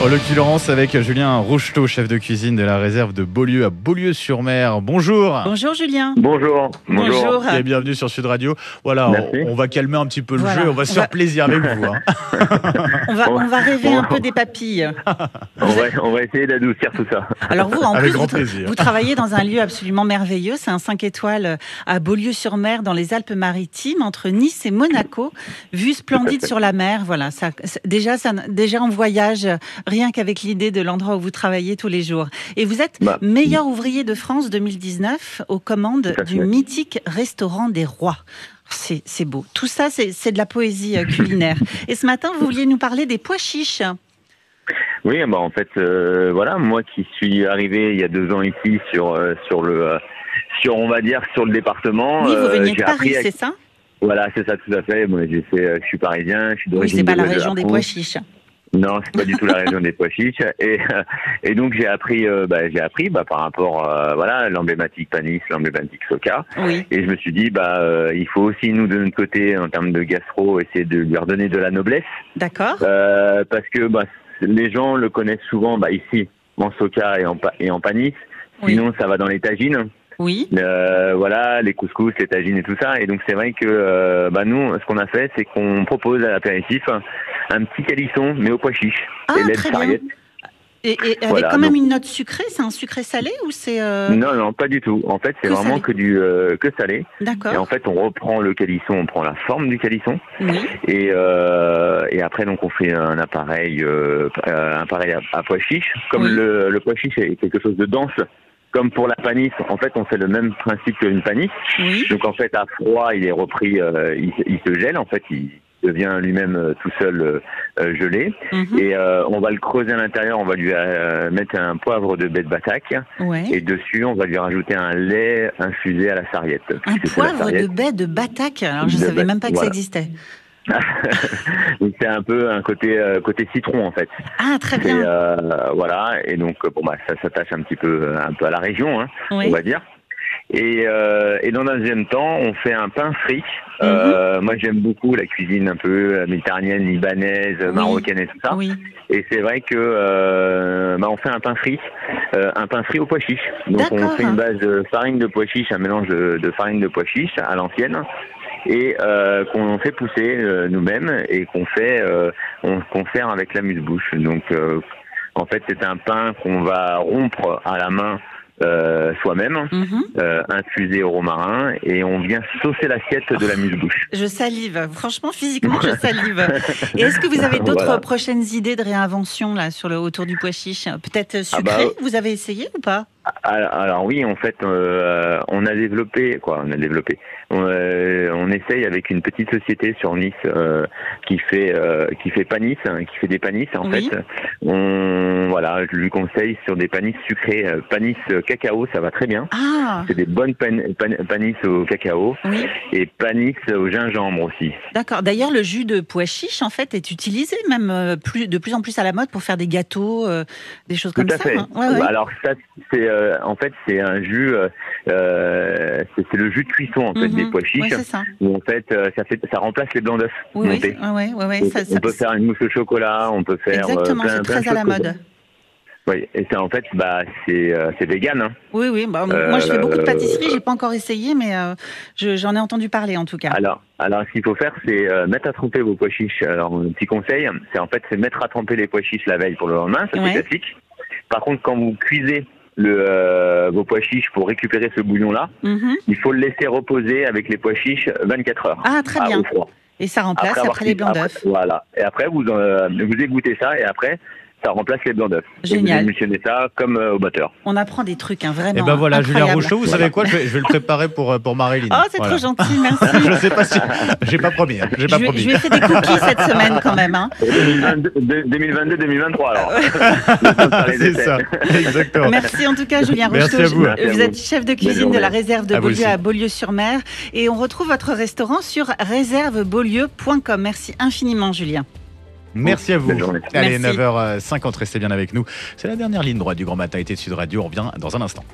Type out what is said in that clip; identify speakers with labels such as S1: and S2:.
S1: En l'occurrence avec Julien Rocheteau, chef de cuisine de la réserve de Beaulieu à Beaulieu-sur-Mer. Bonjour.
S2: Bonjour Julien.
S3: Bonjour.
S1: Et bienvenue sur Sud Radio. Voilà, on va calmer un petit peu le jeu, on va se faire plaisir avec vous. Hein.
S2: On va rêver un peu des papilles.
S3: On va essayer d'adoucir tout ça.
S2: Alors vous, en
S1: avec
S2: plus,
S1: grand plaisir.
S2: Vous travaillez dans un lieu absolument merveilleux. C'est un 5 étoiles à Beaulieu-sur-Mer, dans les Alpes-Maritimes, entre Nice et Monaco. Vue splendide sur la mer. Voilà, déjà en voyage, rien qu'avec l'idée de l'endroit où vous travaillez tous les jours. Et vous êtes meilleur ouvrier de France 2019 aux commandes du mythique restaurant des Rois. C'est beau. Tout ça, c'est de la poésie culinaire. Et ce matin, vous vouliez nous parler des pois chiches.
S3: Oui, en fait, voilà, moi qui suis arrivé il y a 2 ans ici sur le département.
S2: Oui, vous veniez de Paris, c'est ça ?
S3: Voilà, c'est ça, tout à fait. Moi, je suis parisien, je suis d'origine.
S2: Oui, c'est pas la région des pois chiches.
S3: Non, c'est pas du tout la région des pois chiches. Et donc j'ai appris par rapport à l'emblématique Panis, l'emblématique Soca.
S2: Oui.
S3: Et je me suis dit il faut aussi nous de notre côté en termes de gastro essayer de lui redonner de la noblesse.
S2: D'accord.
S3: Parce que les gens le connaissent souvent ici en Soca et en Panis.
S2: Oui.
S3: Sinon ça va dans les tagines.
S2: Oui.
S3: Les couscous, les tagines et tout ça. Et donc c'est vrai que nous, ce qu'on a fait, c'est qu'on propose à l'apéritif un petit calisson, mais au pois chiche et lait de sarriette.
S2: Et avec quand même une note sucrée, c'est un sucré salé ou c'est
S3: Non, pas du tout. En fait, c'est vraiment
S2: salé.
S3: que salé.
S2: D'accord.
S3: Et en fait, on reprend le calisson, on prend la forme du calisson.
S2: Oui.
S3: Et après, donc, on fait un appareil à pois chiche. Comme le pois chiche est quelque chose de dense. Comme pour la panisse, en fait, on fait le même principe qu'une panisse.
S2: Oui.
S3: Donc, en fait, à froid, il est repris, il se gèle. En fait, il devient lui-même tout seul gelé. Mm-hmm. Et on va le creuser à l'intérieur. On va lui mettre un poivre de baie de Batac. Ouais. Et dessus, on va lui rajouter un lait infusé à la sarriette.
S2: Un poivre de baie de Batac. Alors, je savais même pas que ça existait.
S3: Donc c'est un peu un côté citron en fait.
S2: Ah, très bien.
S3: Et donc ça s'attache un peu à la région, on va dire. Et dans un deuxième temps, on fait un pain frit. Moi, j'aime beaucoup la cuisine un peu méditerranéenne, libanaise, marocaine et tout ça. Oui. Et c'est vrai que on fait un pain frit au pois chiche. Donc on fait une base de farine de pois chiche, un mélange de farine de pois chiche à l'ancienne. Et qu'on fait pousser nous-mêmes et qu'on sert avec l'amuse-bouche. Donc en fait c'est un pain qu'on va rompre à la main soi-même, infusé au romarin, et on vient saucer l'assiette de l'amuse-bouche.
S2: Je salive, franchement physiquement je salive. Et est-ce que vous avez d'autres prochaines idées de réinvention là autour du pois chiche ? Peut-être sucré, vous avez essayé ou pas ?
S3: Alors oui, en fait, on a développé. On essaye avec une petite société sur Nice qui fait panis, qui fait des panis. En fait, je lui conseille sur des panis sucrés, panis cacao, ça va très bien. Ah. C'est des bonnes panis au cacao et panis au gingembre aussi.
S2: D'accord. D'ailleurs, le jus de pois chiche en fait est utilisé même de plus en plus à la mode pour faire des gâteaux, des choses comme ça.
S3: Tout à fait.
S2: Ouais.
S3: Alors ça, c'est un jus, c'est le jus de cuisson en fait des pois chiches.
S2: C'est ça.
S3: Où en fait, ça remplace les blancs d'œufs montés. On peut faire une mousse au chocolat, on peut faire
S2: exactement, c'est très à la mode.
S3: Oui, et ça en fait, c'est vegan.
S2: Oui. Moi, je fais beaucoup de pâtisserie, j'ai pas encore essayé, mais j'en ai entendu parler en tout cas.
S3: Alors, ce qu'il faut faire, c'est mettre à tremper vos pois chiches. Alors, un petit conseil, c'est mettre à tremper les pois chiches la veille pour le lendemain, ça c'est classique. Par contre, quand vous cuisez vos pois chiches pour récupérer ce bouillon-là, il faut le laisser reposer avec les pois chiches 24 heures.
S2: Ah, très bien.
S3: Au froid.
S2: Et ça remplace après les blancs d'œufs.
S3: Voilà. Et après, vous égouttez ça et après, ça remplace les blancs d'œufs.
S2: Génial.
S3: Et vous émulsionnez ça comme au batteur.
S2: On apprend des trucs, vraiment.
S1: Et ben voilà,
S2: incroyable.
S1: Julien Rocheteau, vous savez quoi, je vais le préparer pour Marilyn.
S2: Oh, c'est trop gentil, merci.
S1: Je sais pas si... J'ai pas promis.
S2: Je lui ai fait des cookies cette semaine quand même.
S3: 2022-2023 alors.
S1: C'est ça, exactement.
S2: Merci en tout cas, Julien Rocheteau.
S1: Merci à vous.
S2: Vous êtes chef de cuisine de la réserve de Beaulieu à Beaulieu-sur-Mer. Et on retrouve votre restaurant sur réservebeaulieu.com. Merci infiniment, Julien.
S1: Merci à vous. Allez,
S2: Merci.
S1: 9h50, restez bien avec nous. C'est la dernière ligne droite du Grand Matin été de Sud Radio. On revient dans un instant.